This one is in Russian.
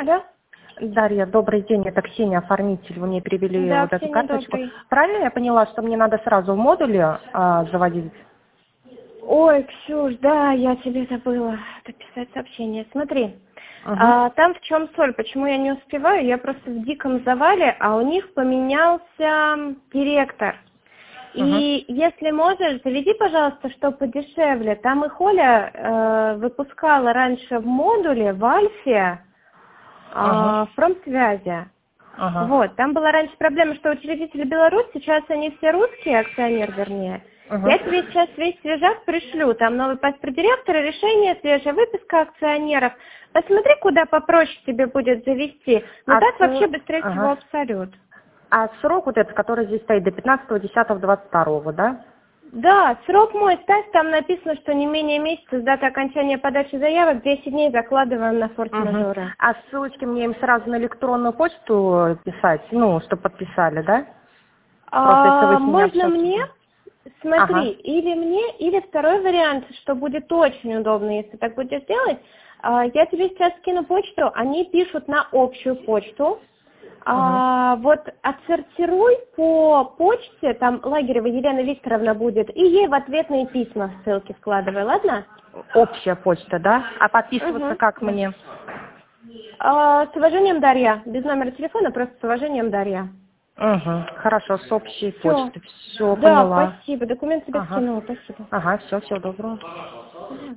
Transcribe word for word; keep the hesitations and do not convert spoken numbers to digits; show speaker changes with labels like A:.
A: Алло.
B: Дарья, добрый день, это Ксения, оформитель. Вы мне перевели
A: Да,
B: вот эту
A: Ксения,
B: карточку.
A: добрый.
B: Правильно я поняла, что мне надо сразу в модуле а, заводить?
A: Ой, Ксюш, да, я тебе забыла написать сообщение. Смотри,
B: Угу.
A: а, там в чем соль, почему я не успеваю, я просто в диком завале, а у них поменялся директор.
B: Угу.
A: И если можешь, заведи, пожалуйста, что подешевле. Там их Оля э, выпускала раньше в модуле, в Альфе, э,
B: Угу.
A: в промсвязи.
B: Угу.
A: Вот, там была раньше проблема, что учредители Беларусь, сейчас они все русские, акционер вернее.
B: Угу.
A: Я тебе сейчас весь свежак пришлю, там новый паспорт директора, решение, свежая выписка акционеров. Посмотри, куда попроще тебе будет завести. Но
B: А,
A: так вообще
B: с-
A: быстрее всего
B: ага.
A: абсолют.
B: А срок вот этот, который здесь стоит, до пятнадцатого десятого двадцать второго, да?
A: Да, срок мой ставь, там написано, что не менее месяца с даты окончания подачи заявок, десять дней закладываем на
B: Угу.
A: форс-мажоры.
B: А ссылочки мне им сразу на электронную почту писать, ну, чтобы подписали, да? Просто если вы
A: А,
B: с ними
A: можно
B: общаетесь.
A: мне, смотри,
B: Ага.
A: или мне, или второй вариант, что будет очень удобно, если так будешь делать, а, я тебе сейчас скину почту, они пишут на общую почту.
B: Угу.
A: А, вот отсортируй по почте, там Лагерева Елена Викторовна будет, и ей в ответные письма ссылки складывай, ладно?
B: Общая почта, да? А подписываться
A: Угу,
B: как
A: да.
B: мне?
A: А, с уважением, Дарья. Без номера телефона, просто с уважением, Дарья.
B: Угу. Хорошо, с общей
A: Все.
B: почты. Все,
A: Да,
B: поняла.
A: спасибо. Документ тебе
B: Ага.
A: скинула, спасибо.
B: Ага, все, всего доброго.